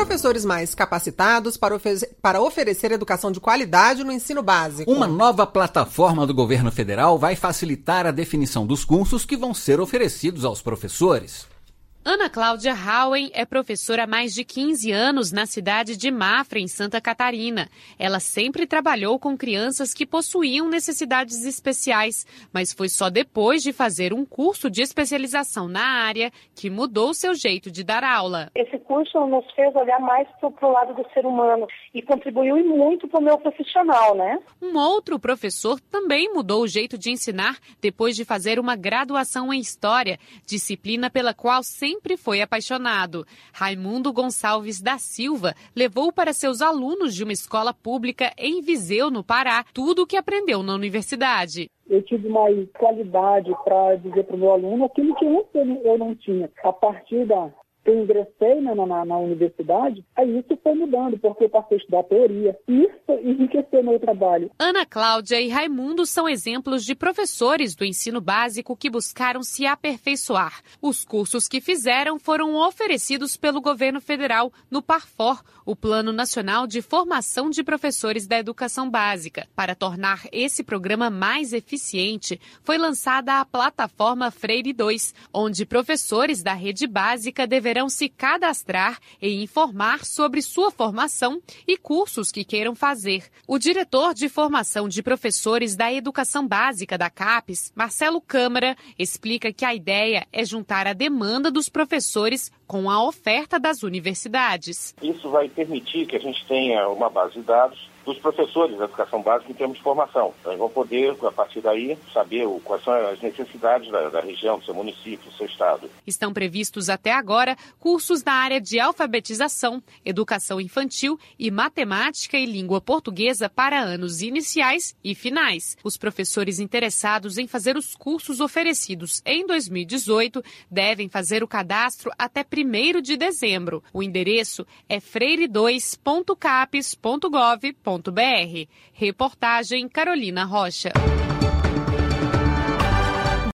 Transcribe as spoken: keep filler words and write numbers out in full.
professores mais capacitados para, ofe- para oferecer educação de qualidade no ensino básico. Uma nova plataforma do governo federal vai facilitar a definição dos cursos que vão ser oferecidos aos professores. Ana Cláudia Hauen é professora há mais de quinze anos na cidade de Mafra, em Santa Catarina. Ela sempre trabalhou com crianças que possuíam necessidades especiais, mas foi só depois de fazer um curso de especialização na área que mudou seu jeito de dar aula. Esse curso nos fez olhar mais para o lado do ser humano e contribuiu muito para o meu profissional, né? Um outro professor também mudou o jeito de ensinar depois de fazer uma graduação em História, disciplina pela qual sempre sempre foi apaixonado. Raimundo Gonçalves da Silva levou para seus alunos de uma escola pública em Viseu, no Pará, tudo o que aprendeu na universidade. Eu tive mais qualidade para dizer para o meu aluno aquilo que antes eu não tinha. A partir da eu ingressei na, na, na universidade, aí isso foi mudando, porque eu passei a estudar teoria. E isso enriqueceu meu trabalho. Ana Cláudia e Raimundo são exemplos de professores do ensino básico que buscaram se aperfeiçoar. Os cursos que fizeram foram oferecidos pelo governo federal no PARFOR, o Plano Nacional de Formação de Professores da Educação Básica. Para tornar esse programa mais eficiente, foi lançada a plataforma Freire dois, onde professores da rede básica deverão se cadastrar e informar sobre sua formação e cursos que queiram fazer. O diretor de formação de professores da Educação Básica da CAPES, Marcelo Câmara, explica que a ideia é juntar a demanda dos professores com a oferta das universidades. Isso vai permitir que a gente tenha uma base de dados dos professores da educação básica em termos de formação. Então, eles vão poder, a partir daí, saber o, quais são as necessidades da, da região, do seu município, do seu estado. Estão previstos até agora cursos na área de alfabetização, educação infantil e matemática e língua portuguesa para anos iniciais e finais. Os professores interessados em fazer os cursos oferecidos em dois mil e dezoito devem fazer o cadastro até primeiro de dezembro. O endereço é freire dois ponto capes ponto gov ponto br. Reportagem Carolina Rocha.